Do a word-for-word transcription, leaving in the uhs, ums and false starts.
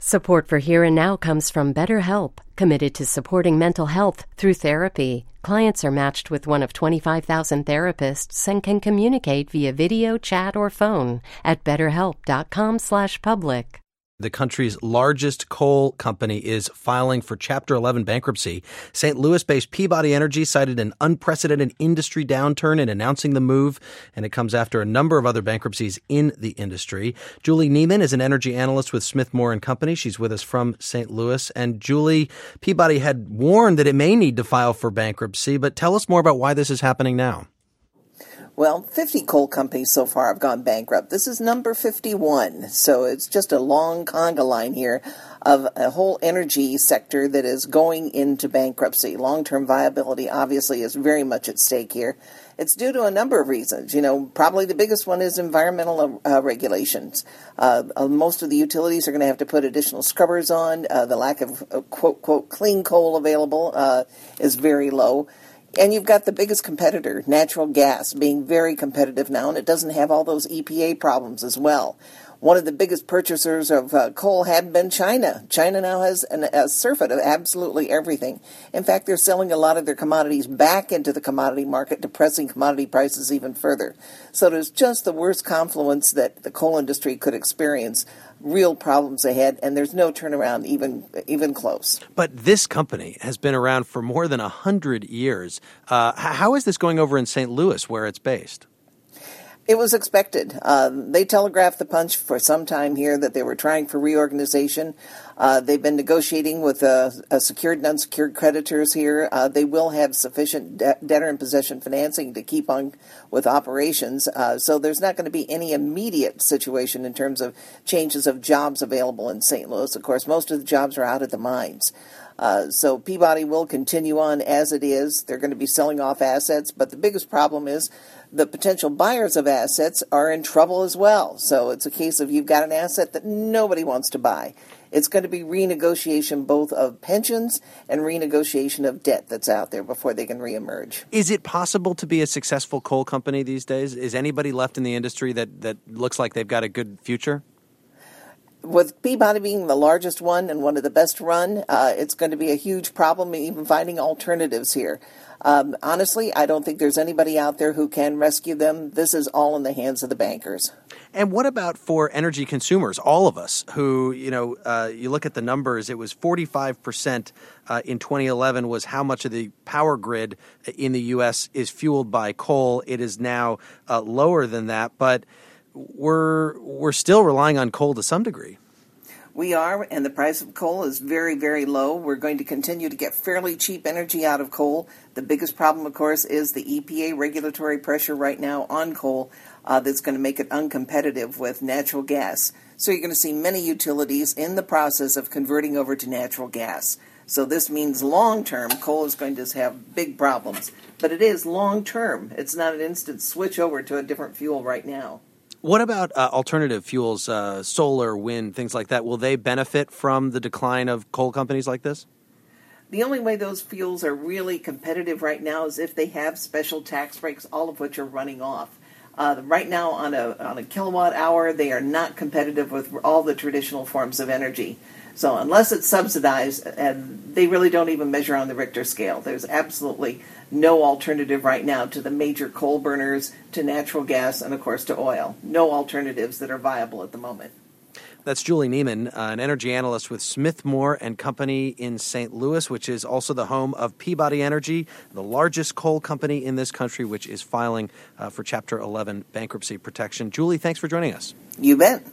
Support for Here and Now comes from BetterHelp, committed to supporting mental health through therapy. Clients are matched with one of twenty-five thousand therapists and can communicate via video, chat, or phone at betterhelp.com slash public. The country's largest coal company is filing for Chapter eleven bankruptcy. Saint Louis-based Peabody Energy cited an unprecedented industry downturn in announcing the move, and it comes after a number of other bankruptcies in the industry. Julie Neiman is an energy analyst with Smith Moore and Company. She's with us from Saint Louis. And Julie, Peabody had warned that it may need to file for bankruptcy, but tell us more about why this is happening now. Well, fifty coal companies so far have gone bankrupt. This is number fifty-one, so it's just a long conga line here of a whole energy sector that is going into bankruptcy. Long-term viability, obviously, is very much at stake here. It's due to a number of reasons. You know, probably the biggest one is environmental uh, regulations. Uh, uh, most of the utilities are going to have to put additional scrubbers on. Uh, the lack of, uh, quote, quote, clean coal available uh, is very low. And you've got the biggest competitor, natural gas, being very competitive now, and it doesn't have all those E P A problems as well. One of the biggest purchasers of uh, coal had been China. China now has an, a surfeit of absolutely everything. In fact, they're selling a lot of their commodities back into the commodity market, depressing commodity prices even further. So there's just the worst confluence that the coal industry could experience. Real problems ahead, and there's no turnaround even even close. But this company has been around for more than one hundred years. Uh, how is this going over in Saint Louis, where it's based? It was expected. Um, they telegraphed the punch for some time here that they were trying for reorganization. Uh, they've been negotiating with uh, uh, secured and unsecured creditors here. Uh, they will have sufficient de- debtor-in-possession financing to keep on with operations. Uh, so there's not going to be any immediate situation in terms of changes of jobs available in Saint Louis. Of course, most of the jobs are out at the mines. Uh, so Peabody will continue on as it is. They're going to be selling off assets, but the biggest problem is the potential buyers of assets are in trouble as well. So it's a case of you've got an asset that nobody wants to buy. It's going to be renegotiation both of pensions and renegotiation of debt that's out there before they can reemerge. Is it possible to be a successful coal company these days? Is anybody left in the industry that, that looks like they've got a good future? With Peabody being the largest one and one of the best run, uh, it's going to be a huge problem even finding alternatives here. Um, honestly, I don't think there's anybody out there who can rescue them. This is all in the hands of the bankers. And what about for energy consumers, all of us who, you know, uh, you look at the numbers, it was forty-five percent uh, in twenty eleven was how much of the power grid in the U S is fueled by coal. It is now uh, lower than that, but we're we're still relying on coal to some degree. We are, and the price of coal is very, very low. We're going to continue to get fairly cheap energy out of coal. The biggest problem, of course, is the E P A regulatory pressure right now on coal uh, that's going to make it uncompetitive with natural gas. So you're going to see many utilities in the process of converting over to natural gas. So this means long-term, coal is going to have big problems. But it is long-term. It's not an instant switch over to a different fuel right now. What about uh, alternative fuels, uh, solar, wind, things like that? Will they benefit from the decline of coal companies like this? The only way those fuels are really competitive right now is if they have special tax breaks, all of which are running off. Uh, right now, on a on a kilowatt hour, they are not competitive with all the traditional forms of energy. So unless it's subsidized, and they really don't even measure on the Richter scale. There's absolutely no alternative right now to the major coal burners, to natural gas, and of course to oil. No alternatives that are viable at the moment. That's Julie Neiman, uh, an energy analyst with Smith Moore and Company in Saint Louis, which is also the home of Peabody Energy, the largest coal company in this country, which is filing uh, for Chapter eleven bankruptcy protection. Julie, thanks for joining us. You bet.